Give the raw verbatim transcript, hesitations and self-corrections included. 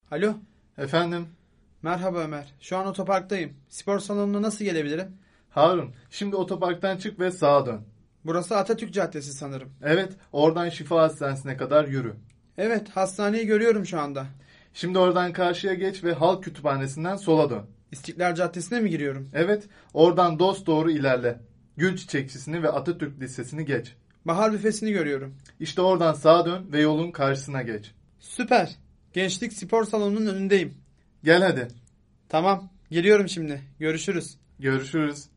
Alo, Efendim, merhaba Ömer. Şu an otoparktayım. Spor salonuna nasıl gelebilirim? Harun, şimdi otoparktan çık ve sağa dön. Burası Atatürk Caddesi sanırım. Evet, oradan Şifa Hastanesi'ne kadar yürü. Evet, hastaneyi görüyorum şu anda. Şimdi oradan karşıya geç ve Halk Kütüphanesi'nden sola dön. İstiklal Caddesi'ne mi giriyorum? Evet, oradan dosdoğru ilerle. Gül Çiçekçisi'ni ve Atatürk Lisesi'ni geç. Bahar büfesini görüyorum. İşte oradan sağa dön ve yolun karşısına geç. Süper. Gençlik spor salonunun önündeyim. Gel hadi, Tamam, geliyorum şimdi. Görüşürüz. görüşürüz.